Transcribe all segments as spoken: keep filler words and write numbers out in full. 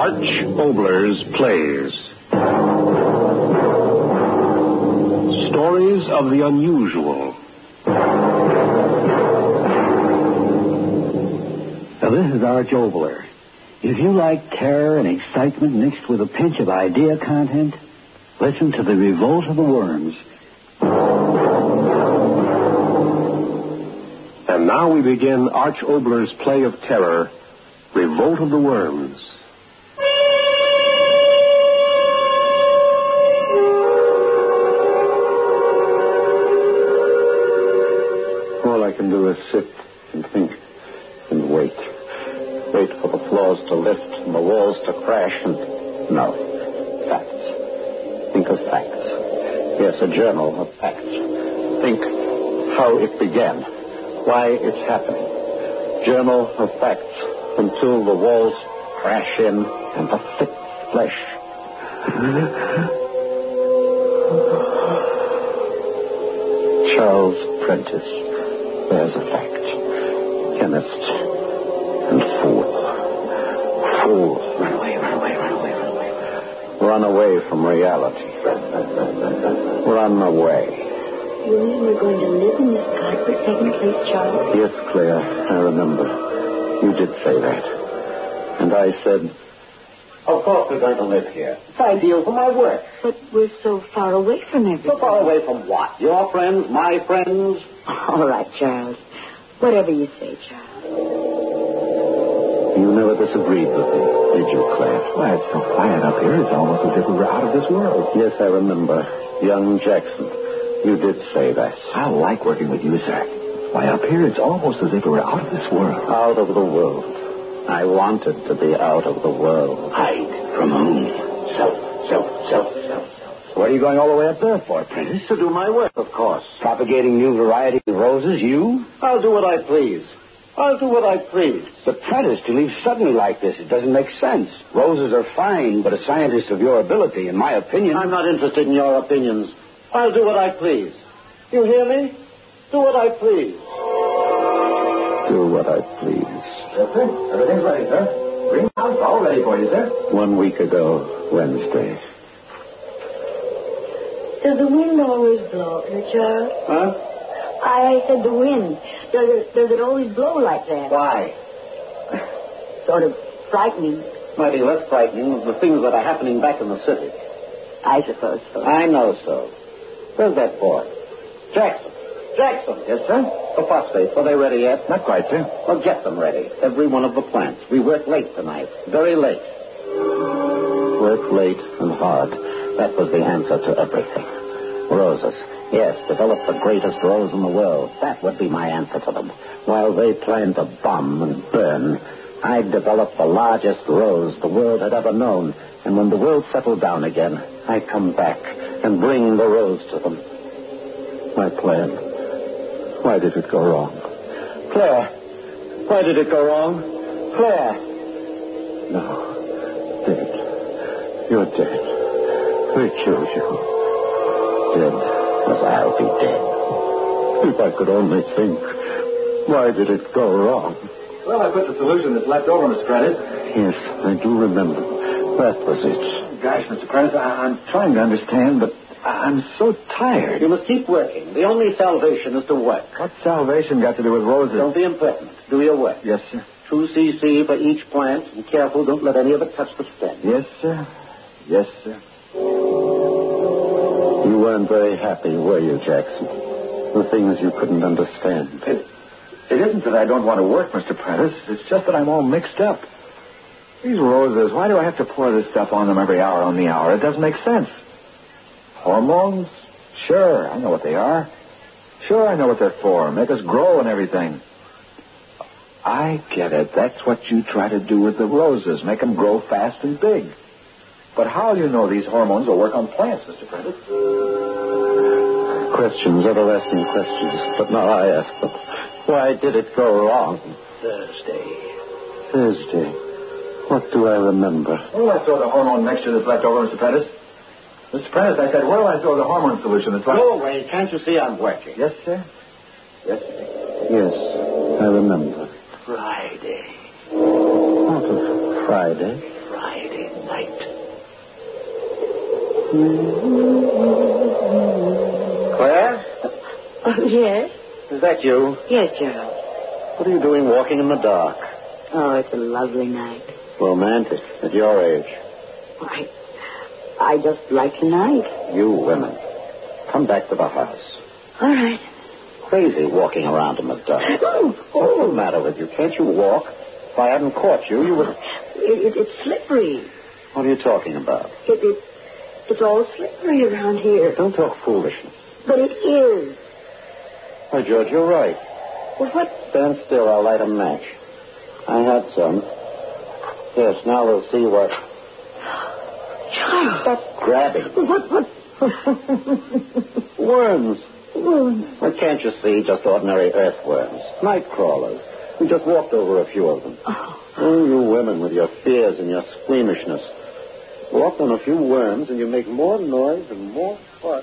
Arch Obler's Plays. Stories of the unusual. Now, this is Arch Obler. If you like terror and excitement mixed with a pinch of idea content, listen to The Revolt of the Worms. And now we begin Arch Obler's play of terror, Revolt of the Worms. All I can do is sit and think and wait. Wait for the floors to lift and the walls to crash and... No. Facts. Think of facts. Yes, a journal of facts. Think how it began. Why it's happening. Journal of facts until the walls crash in and the thick flesh. Charles Prentice. There's a fact. Chemist and fool. Fool. Run away, run away, run away, run away. Run away from reality. Run away. You mean you're going to live in this God-forsaken place, Charles? Yes, Claire, I remember. You did say that. And I said, of course we're going to live here. It's ideal for my work. But we're so far away from everything. So far away from what? Your friends, my friends? All right, Charles. Whatever you say, Charles. You never disagreed with me, did you, Claire? Why, it's so quiet up here. It's almost as if we were out of this world. Yes, I remember. Young Jackson. You did say that. I like working with you, sir. Why, up here, it's almost as if we were out of this world. Out of the world. I wanted to be out of the world. Hide from whom? Self, self, self, self, self. What are you going all the way up there for, Prentice? To do my work, of course. Propagating new variety of roses, you? I'll do what I please. I'll do what I please. But, Prentice, to leave suddenly like this, it doesn't make sense. Roses are fine, but a scientist of your ability, in my opinion... I'm not interested in your opinions. I'll do what I please. You hear me? Do what I please. Do what I please. Yes, sir. Everything's ready, sir. Greenhouse all ready for you, sir. One week ago, Wednesday. Does the wind always blow, Charles? Huh? I said the wind. Does it, does it always blow like that? Why? Sort of frightening. Might be less frightening than the things that are happening back in the city. I suppose so. I know so. Where's that boy? Jackson. Jackson. Yes, sir? The phosphates, are they ready yet? Not quite, sir. Well, get them ready. Every one of the plants. We work late tonight. Very late. Work late and hard. That was the answer to everything. Roses. Yes, develop the greatest rose in the world. That would be my answer to them. While they planned to bomb and burn, I'd develop the largest rose the world had ever known. And when the world settled down again, I'd come back and bring the rose to them. My plan. Why did it go wrong? Claire, why did it go wrong? Claire. No. Dead. You're dead. They killed you. Dead as I'll be dead. If I could only think. Why did it go wrong? Well, I put the solution that's left over, Mister Prentice. Yes, I do remember. That was it. Gosh, Mister Prentice, I- I'm trying to understand, but I'm so tired. You must keep working. The only salvation is to work. What's salvation got to do with roses? Don't be impertinent. Do your work. Yes, sir. Two C C for each plant, and careful, don't let any of it touch the stem. Yes, sir. Yes, sir. You weren't very happy, were you, Jackson? The things you couldn't understand. It, it isn't that I don't want to work, Mister Prentice. It's just that I'm all mixed up. These roses, why do I have to pour this stuff on them every hour on the hour? It doesn't make sense. Hormones? Sure, I know what they are. Sure, I know what they're for. Make us grow and everything. I get it. That's what you try to do with the roses. Make them grow fast and big. But how do you know these hormones will work on plants, Mister Prentice? Questions, everlasting questions. But now I ask them. Why did it go wrong? Thursday. Thursday. What do I remember? Where will I throw the hormone mixture that's left over, Mister Prentice? Mister Prentice, I said, where will I throw the hormone solution that's left? Go away. Can't you see I'm working? Yes, sir. Yes, sir. Yes, I remember. Friday. What of Friday? Friday night. Claire? Oh, yes? Is that you? Yes, Charles. What are you doing walking in the dark? Oh, it's a lovely night. Romantic at your age. I, I just like the night. You women. Come back to the house. All right. Crazy walking around in the dark. Oh, What's the matter with you? Can't you walk? If I hadn't caught you, you would... It, it, it's slippery. What are you talking about? It, it, it's all slippery around here. Don't talk foolishness. But it is. Why, George, you're right. Well, what? Stand still. I'll light a match. I had some. Yes, now we'll see what... Charles. Stop grabbing. What, what? Worms. Worms. Well, can't you see? Just ordinary earthworms. Night crawlers. We just walked over a few of them. Oh. Oh, you women with your fears and your squeamishness. Walk on a few worms and you make more noise and more fuss.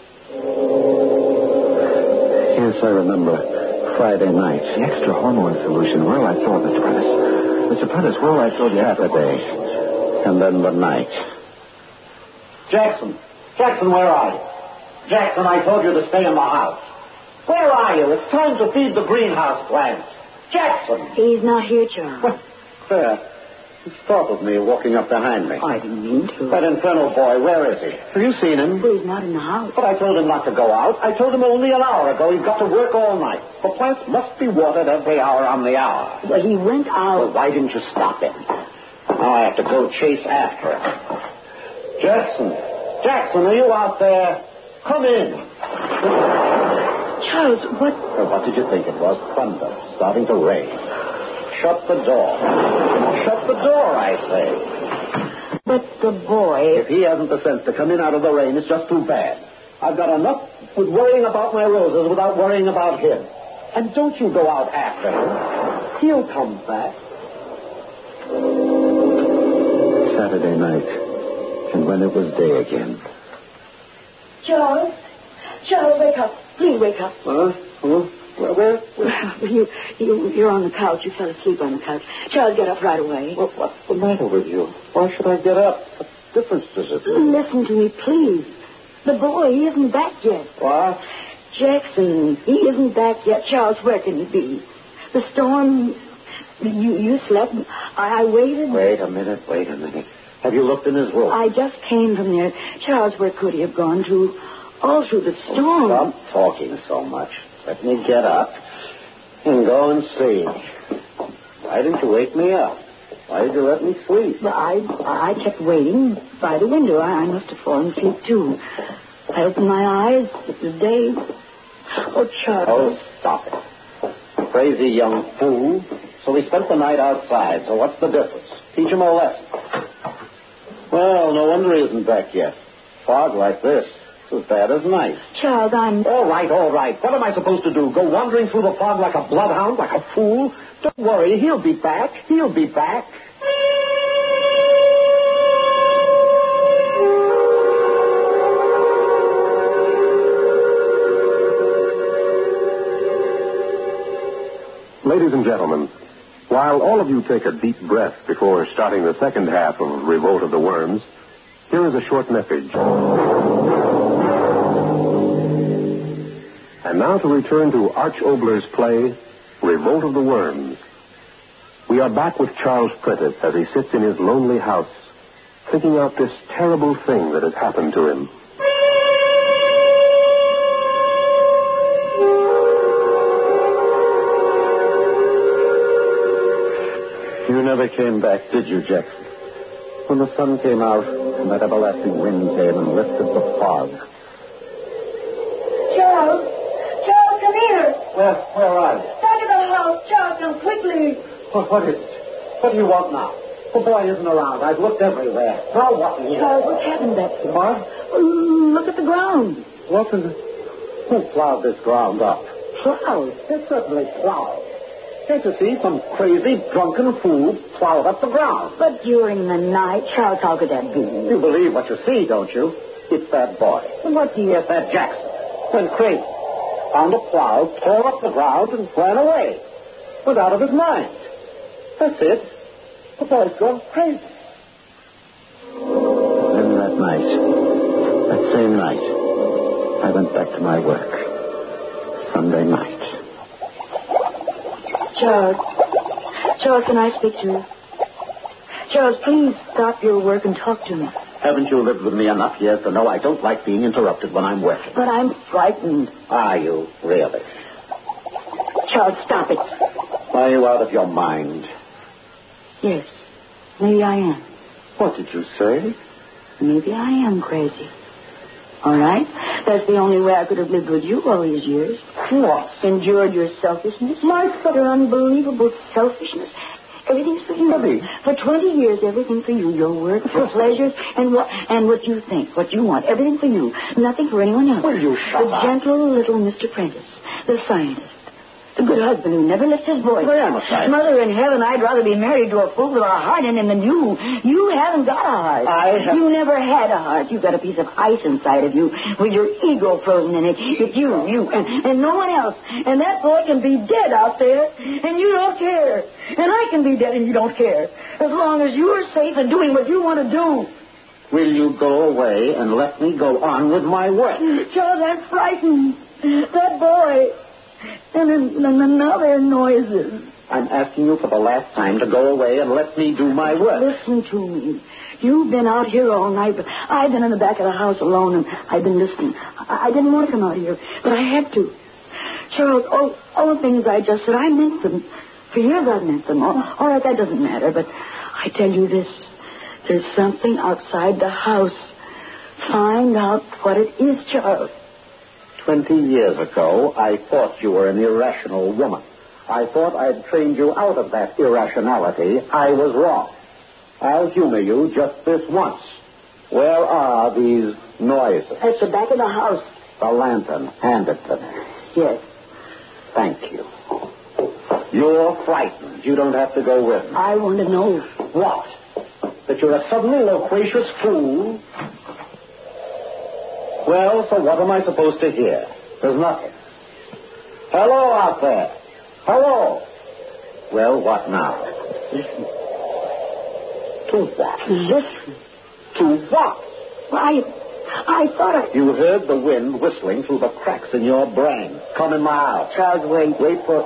Yes, I remember. Friday night. The extra hormone solution. Where will I throw it, Mister Prentice? Mister Prentice, where will I throw the Saturday. And then the night. Jackson. Jackson, where are you? Jackson, I told you to stay in the house. Where are you? It's time to feed the greenhouse plants. Jackson. He's not here, Charles. What? There. He startled me walking up behind me. I didn't mean to. That infernal boy, where is he? Have you seen him? Well, he's not in the house. But I told him not to go out. I told him only an hour ago he's got to work all night. The plants must be watered every hour on the hour. Well, he went out. Well, why didn't you stop him? Now I have to go chase after him. Jackson. Jackson, are you out there? Come in. Charles, what? Well, what did you think it was? Thunder. Starting to rain. Shut the door. Shut the door, I say. But the boy... If he hasn't the sense to come in out of the rain, it's just too bad. I've got enough with worrying about my roses without worrying about him. And don't you go out after him. He'll come back. Saturday night. And when it was day again. Charles? Charles, wake up. Please wake up. Huh? Huh? Where? Where? where? You, you, you're on the couch. You fell asleep on the couch. Charles, get up right away. Well, what's the matter with you? Why should I get up? What difference does it make? Listen to me, please. The boy, he isn't back yet. What? Jackson, he isn't back yet. Charles, where can he be? The storm... You, you slept. I, I waited. Wait a minute, wait a minute. Have you looked in his room? I just came from there. Charles, where could he have gone to? All through the storm. Oh, stop talking so much. Let me get up and go and see. Why didn't you wake me up? Why did you let me sleep? Well, I, I kept waiting by the window. I, I must have fallen asleep, too. I opened my eyes. It was day. Oh, Charles. Oh, stop it. Crazy young fool. So we spent the night outside. So what's the difference? Teach him a lesson. Well, no wonder he isn't back yet. Fog like this. It's as bad as night. Charles, I'm... All right, all right. What am I supposed to do? Go wandering through the fog like a bloodhound, like a fool? Don't worry. He'll be back. He'll be back. Ladies and gentlemen, while all of you take a deep breath before starting the second half of Revolt of the Worms, here is a short message. And now to return to Arch Obler's play, Revolt of the Worms. We are back with Charles Prentice as he sits in his lonely house, thinking out this terrible thing that has happened to him. You never came back, did you, Jackson? When the sun came out and that everlasting wind came and lifted the fog. Charles! Charles, come here! Where, where are you? Back of the house. Charles, come quickly. What, what is it? What do you want now? The boy isn't around. I've looked everywhere. Now what? Charles, what's happened back there? What? Oh, look at the ground. What is it? Who plowed this ground up? Charles. It's certainly plowed. Can't you see some crazy, drunken fool plowed up the ground? But during the night, Charles, how could that be? You believe what you see, don't you? It's that boy. What do you... Yes, that Jackson. Went crazy. Found a plow, tore up the ground, and ran away. Went out of his mind. That's it. The boy's gone crazy. night, I went back to my work. Sunday night. Charles. Charles, can I speak to you? Charles, please stop your work and talk to me. Haven't you lived with me enough years to know I don't like being interrupted when I'm working? But I'm frightened. Are you, really? Charles, stop it. Are you out of your mind? Yes, maybe I am. What did you say? Maybe I am crazy. All right? That's the only way I could have lived with you all these years. What? Endured your selfishness. My your unbelievable selfishness. Everything's for you. Debbie. For twenty years, everything for you. Your work, your pleasures, and what and what you think, what you want. Everything for you. Nothing for anyone else. Will you shut the up? The gentle little Mister Prentice. The scientist. The good husband who never lifts his voice. I am a scientist. Mother in heaven, I'd rather be married to a fool with a heart in him than you. You haven't got a heart. I have... You never had a heart. You've got a piece of ice inside of you with your ego frozen in it. It's you, you, and, and no one else. And that boy can be dead out there, and you don't care. And I can be dead, and you don't care. As long as you're safe and doing what you want to do. Will you go away and let me go on with my work? Charles, I'm frightened. That boy... And then and now there are noises. I'm asking you for the last time to go away and let me do my work. Listen to me. You've been out here all night, but I've been in the back of the house alone, and I've been listening. I, I didn't want to come out here, but I had to. Charles, all, all the things I just said, I meant them. For years I've meant them. All, all right, that doesn't matter, but I tell you this. There's something outside the house. Find out what it is, Charles. Twenty years ago, I thought you were an irrational woman. I thought I'd trained you out of that irrationality. I was wrong. I'll humor you just this once. Where are these noises? At the back of the house. The lantern. Hand it to me. Yes. Thank you. You're frightened. You don't have to go with me. I want to know. What? That you're a suddenly loquacious fool? Well, so what am I supposed to hear? There's nothing. Hello out there. Hello. Well, what now? Listen. To what? Listen. To what? I, I thought I... You heard the wind whistling through the cracks in your brain. Come in my house. Charles, wait. Wait for...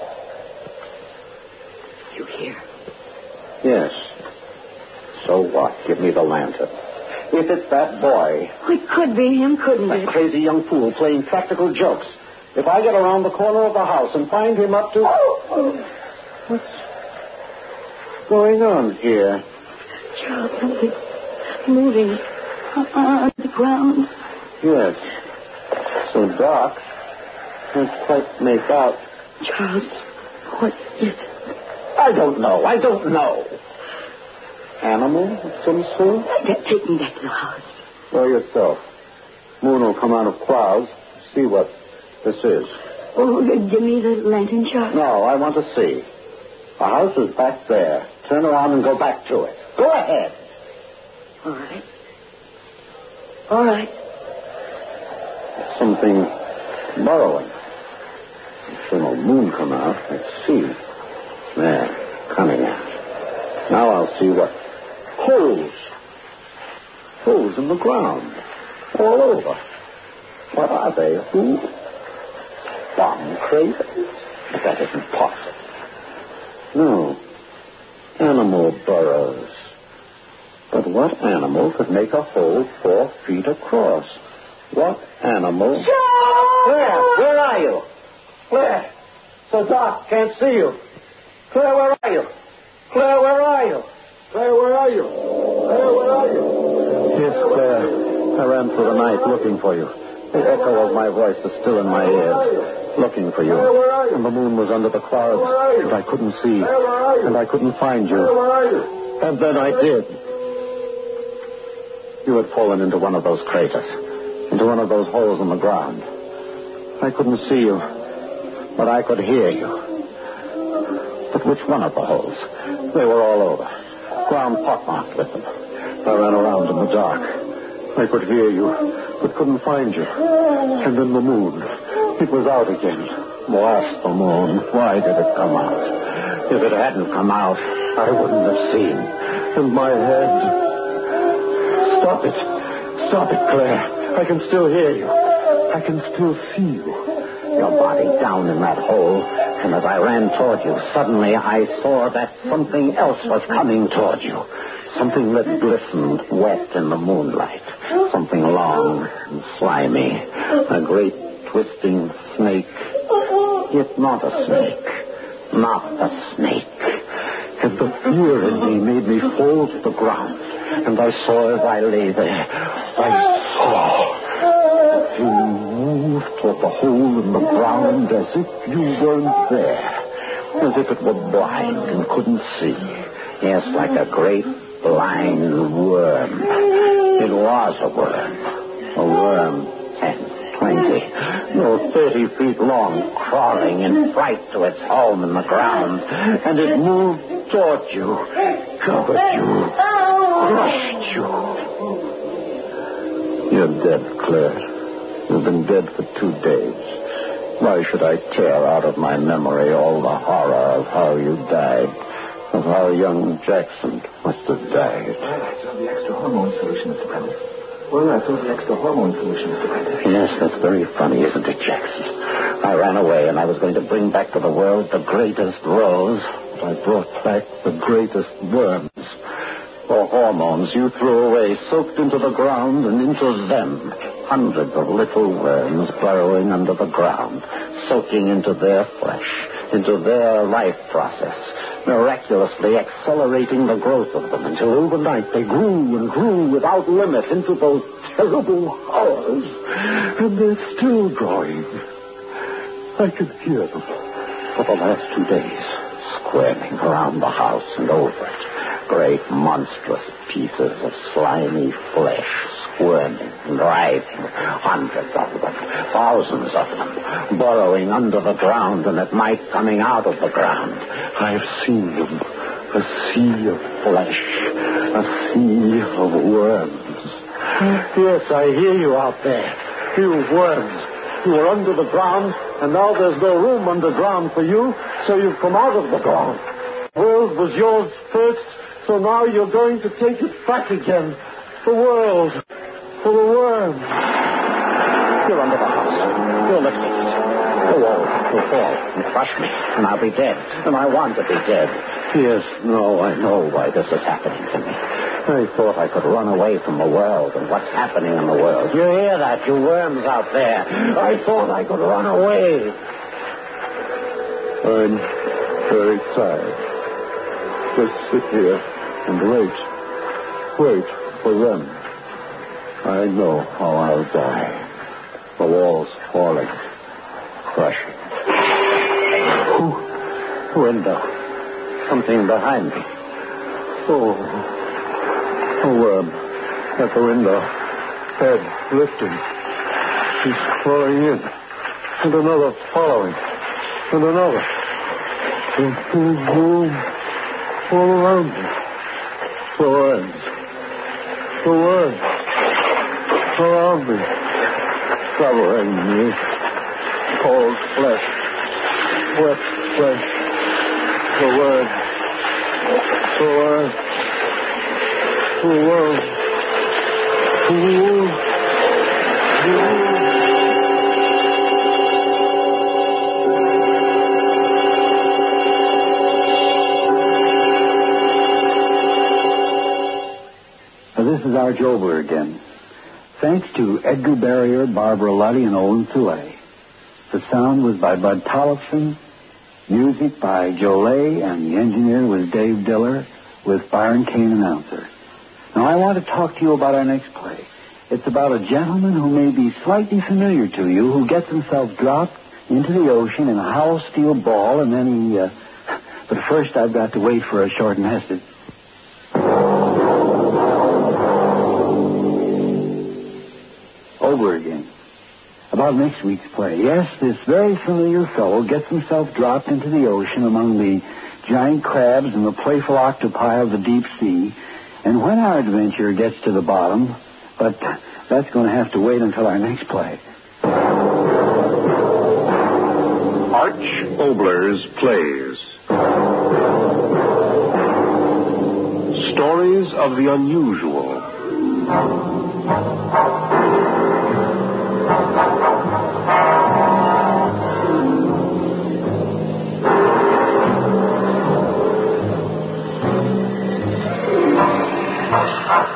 You hear? Yes. So what? Give me the lantern. If it's that boy... It could be him, couldn't that it? That crazy young fool playing practical jokes. If I get around the corner of the house and find him up to... Oh. What's going on here? Charles, something moving on the ground. Yes. So dark. Can't quite make out. Charles, what is it? I don't know. I don't know. Animal of some sort? Take me back to the house. Go yourself. Moon will come out of clouds. See what this is. Oh, give me the lantern, Charles. No, I want to see. The house is back there. Turn around and go back to it. Go ahead. All right. All right. Something burrowing. Soon will moon come out. Let's see. There, coming out. Now I'll see what... Holes. Holes in the ground. All over. What are they? Who? Bomb craters? But that isn't possible. No. Animal burrows. But what animal could make a hole four feet across? What animal... Claire! Where are you? Claire! So dark, can't see you. Claire, where are you? Claire, where are you? Claire, where are you? Claire, where are you? Yes, Claire. I ran through the night looking for you. The echo of my voice is still in my ears. Looking for you. Claire, where are you? And the moon was under the clouds. Where are you? And I couldn't see. Claire, where are you? And I couldn't find you. Claire, where are you? And then I did. You had fallen into one of those craters. Into one of those holes in the ground. I couldn't see you. But I could hear you. But which one of the holes? They were all over. Ground pockmarked with them. I ran around in the dark. I could hear you, but couldn't find you. And then the moon. It was out again. Blast the moon. Why did it come out? If it hadn't come out, I wouldn't have seen. And my head... Stop it. Stop it, Claire. I can still hear you. I can still see you. Your body down in that hole, and as I ran toward you, suddenly I saw that something else was coming toward you. Something that glistened wet in the moonlight. Something long and slimy. A great twisting snake. Yet not a snake. Not a snake. And the fear in me made me fall to the ground. And I saw as I lay there, I saw that you moved toward the hole in the ground as if you weren't there. As if it were blind and couldn't see. Yes, like a great blind worm. It was a worm. A worm ten, twenty, no, thirty feet long, crawling in fright to its home in the ground. And it moved toward you, covered you, crushed you. You're dead, Claire. You've been dead for two days. Why should I tear out of my memory all the horror of how you died? Of how young Jackson must have died. Well, I saw the extra hormone solution, Mister Prentice. Well, I saw the extra hormone solution, Mister Prentice. Yes, that's very funny, isn't it, Jackson? I ran away, and I was going to bring back to the world the greatest rose. But I brought back the greatest worms. The hormones you threw away soaked into the ground, and into them, hundreds of little worms burrowing under the ground, soaking into their flesh, into their life process, miraculously accelerating the growth of them until overnight they grew and grew without limit into those terrible horrors. And they're still growing. I can hear them for the last two days, squirming around the house and over it. Great monstrous pieces of slimy flesh, squirming and writhing, hundreds of them, thousands of them, burrowing under the ground and at night coming out of the ground. I've seen them, a sea of flesh, a sea of worms. Yes, I hear you out there, you worms. You were under the ground, and now there's no room underground for you, so you've come out of the ground. The world was yours first, so now you're going to take it back again. The world. For the worms. You're under the house. You're lifting it. The wall will fall and crush me, and I'll be dead. And I want to be dead. Yes, no, I know why this is happening to me. I thought I could run away from the world and what's happening in the world. You hear that, you worms out there? I thought I could run away. I'm very tired. Just sit here and wait. Wait for them. I know how I'll die. The walls falling, crushing. Ooh, window. Something behind me. Oh, a worm at the window. Head lifting. She's crawling in. And another following. And another. And there's room all around me. The worms. The worms. Around me. Covering me. Cold flesh. Wet flesh. The worms. The worms. The worms. The worms. The worms. This is Arch Obler again. Thanks to Edgar Barrier, Barbara Luddy, and Olin Soule. The sound was by Bud Tollefson, music by Joe Lay, and the engineer was Dave Diller, with Byron Kane announcer. Now, I want to talk to you about our next play. It's about a gentleman who may be slightly familiar to you, who gets himself dropped into the ocean in a hollow steel ball, and then he... Uh... But first, I've got to wait for a short message. Over again. About next week's play. Yes, this very familiar fellow gets himself dropped into the ocean among the giant crabs and the playful octopi of the deep sea. And when our adventure gets to the bottom, but that's going to have to wait until our next play. Arch Obler's Plays. Stories of the unusual.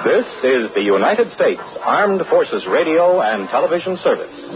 This is the United States Armed Forces Radio and Television Service.